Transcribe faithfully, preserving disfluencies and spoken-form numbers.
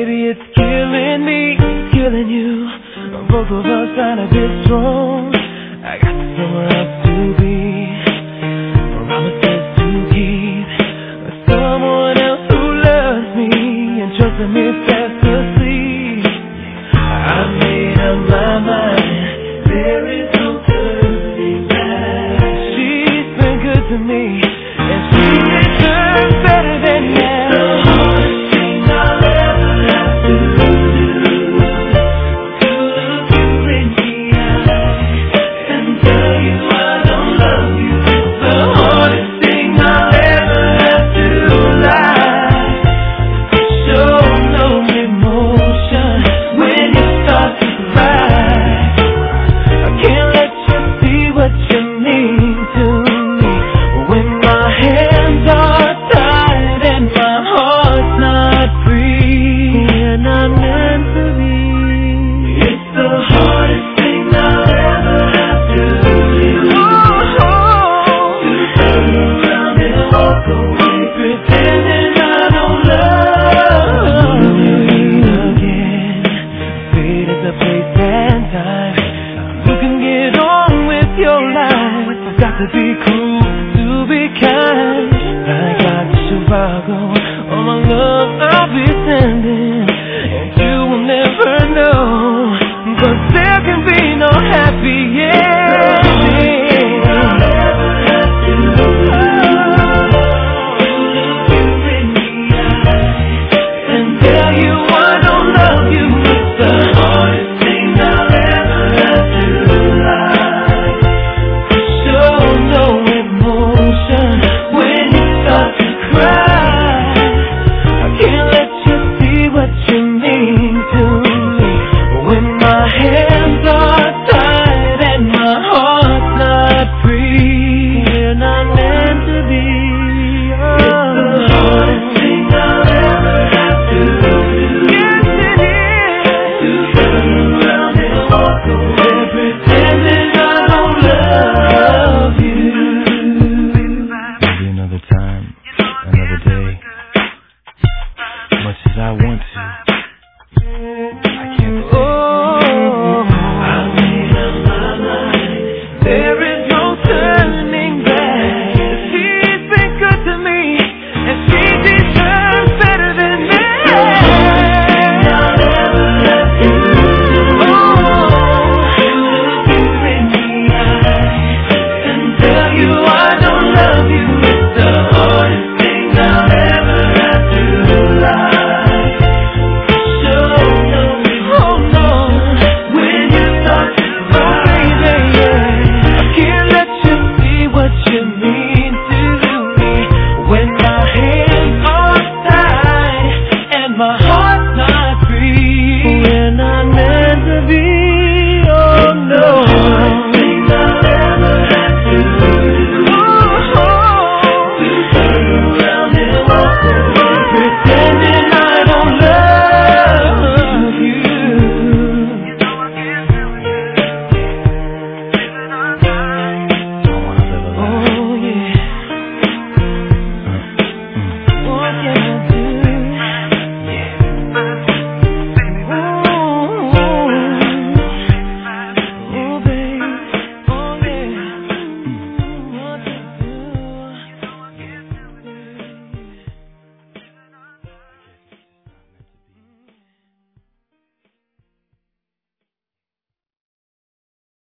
Baby, it's killing me, killing you. Both of us sound a bit strong. I got somewhere else to be, promises to keep. Someone else who loves me and trusts me fast asleep. I made up my mind, there is no turning back. She's been good to me, and she deserves better than that. Got to be cool, to be kind. I got Chicago, all my love I'll be sending, and you will never know, 'cause there can be no happy ending. And tell you I don't love you, it's the hardest thing I'll ever have to lie. No emotion when you start to cry. I can't let you see what you mean to me when my hands are tied and my heart's not free. We're not meant to be. Oh. It's the hardest thing I'll ever have to do. Yes, it is. To turn around and walk away pretending I don't love you. Time, another day. Much as I want to, I can't say. Oh, I made up my mind. There is no turning back. She's been good to me, and she deserves better than that. I'll never let you. Oh, you bring me out and tell you I don't love you. The hardest thing I'll ever have to lie. So no, oh no, when you start to cry, baby, yeah. I can't let you see what you mean to me when my hands are tied and my heart's not free. We're not meant to be.